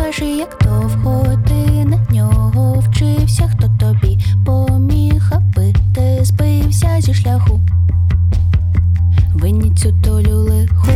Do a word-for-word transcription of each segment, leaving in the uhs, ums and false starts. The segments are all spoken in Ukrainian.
Скажи, як довго ти на нього вчився, хто тобі поміг, аби ти збився зі шляху. Винні цю долю лиху,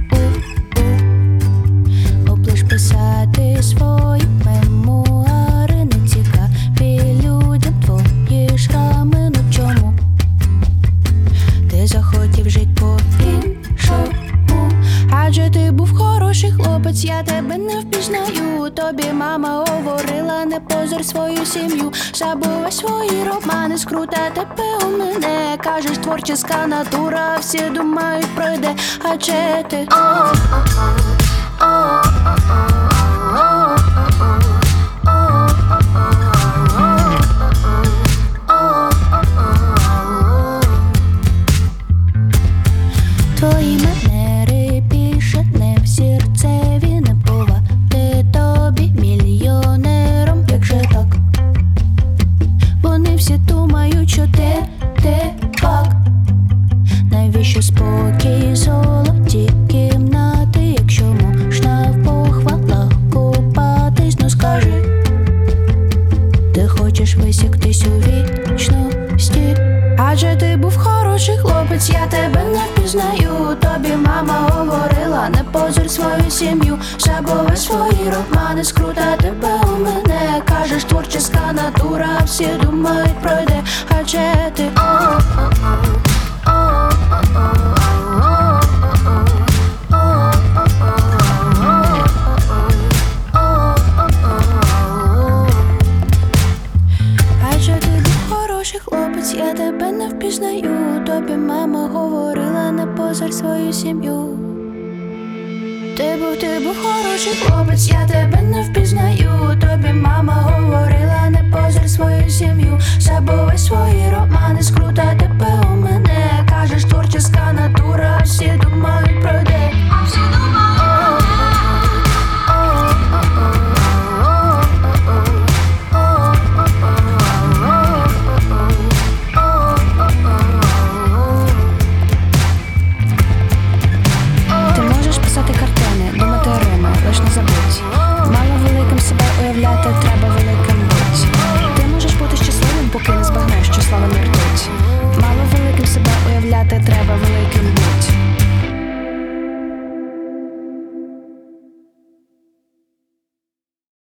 облиш писати свої мемуари. Не цікаві людям твої шрами. Ну чому ти захотів жить по-іншому? Адже ти був хороший хлопець, я тебе не впізнаю. Тобі мама говорила, не позор свою сім'ю. Забувай свої романи, скрута тебе у мене. Кажеш, творческа натура, всі думають пройде. Адже ти твої манери більше не взірцеві. Не бувати тобі мільйонером, як же так? Вони всі думають, що ти, ти пак. Навіщо спокій, золоті кімнати, якщо можна в похвалах купатись? Ну скажи, ти хочеш висіктись у вічності? Адже ти був хороший хлопець, я тебе не впізнаю. Тобі мама говорила, не позор свою сім'ю. Забувай свої романи, скрута тебе у мене. Кажеш, творческа натура, всі думають пройде. Адже ти Адже ти був хороший хлопець, я тебе не впізнаю. Тобі мама говорила, не позор свою сім'ю. Ти був, ти був хороший хлопець, я тебе не впізнаю. Тобі мама говорила, не позор свою сім'ю. Забувай свої романи, скрута тебе у мене. Кажеш, творческа